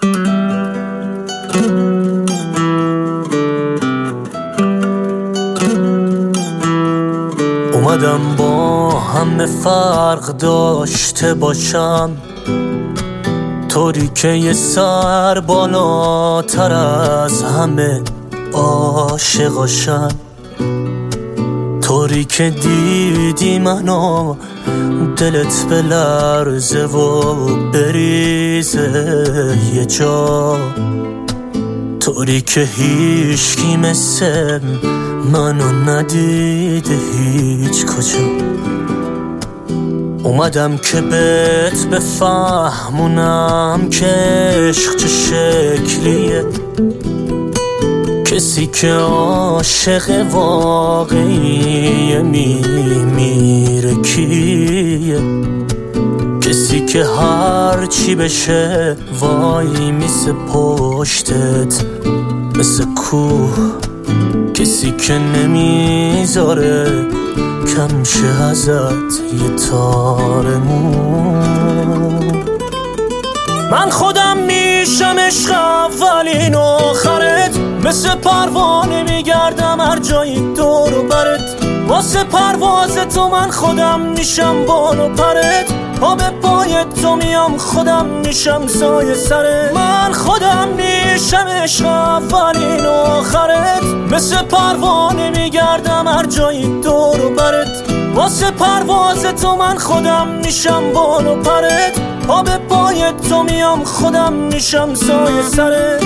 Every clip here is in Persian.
اومدم با همه فرق داشته باشم، طوری که یه سر بالاتر از همه عاشقاشم، طوری که دیدی منو دلت بلرزه و بریزه یه جا، طوری که هیچکی مثل منو ندیده هیچ کجا. اومدم که بهت بفهمونم که عشق چه شکلیه، کسی که عاشق واقعیه میمیره کیه، کسی که هر چی بشه وای میسه پشتت مثل کوه، کسی که نمیذاره کم شه ازت یه تار مو. من خودم میشم عشق اولین و آخرت، مثل پروانه میگردم هر جایی دور و برت، واسه پرواز تو من خودم میشم بال و پرت، پا به پای تو میام خودم میشم سایه سرت. من خودم میشم عشق اولین و آخرت، مثل پروانه میگردم هر جایی دور و برت، واسه پرواز تو من خودم میشم بال و پرت، پا به پای تو میام خودم میشم سایه سرت.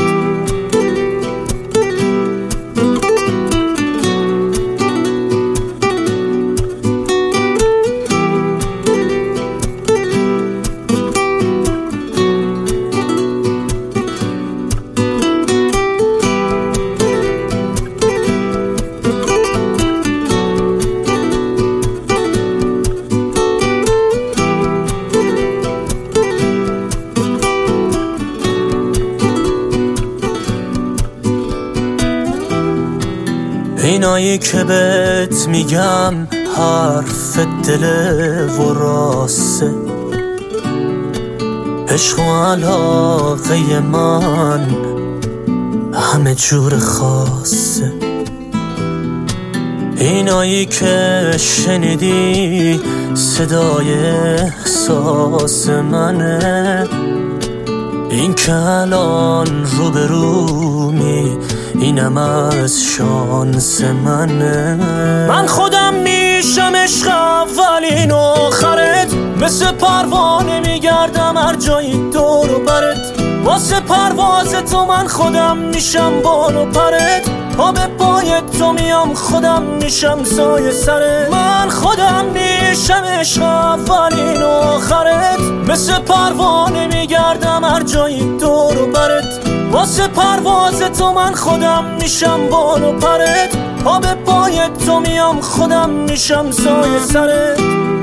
اینایی که بهت میگم حرف دل و راسته، عشق و علاقه من همه جور خاصه. اینایی که شنیدی صدای احساس منه، این که الان روبرومی اینم از شانس منه. من خودم میشم عشق اولین و آخرت، مثل پروانه میگردم هر جایی دور و برت، واسه پرواز تو من خودم میشم بال و پرت، پا به پای تو میام خودم میشم سایه سرت. من خودم میشم عشق اولین و آخرت، مثل پروانه میگردم هر جایی دور و برت، واسه پرواز تو من خودم میشم بال و پرت، پا به پای تو میام خودم میشم سایه سرت.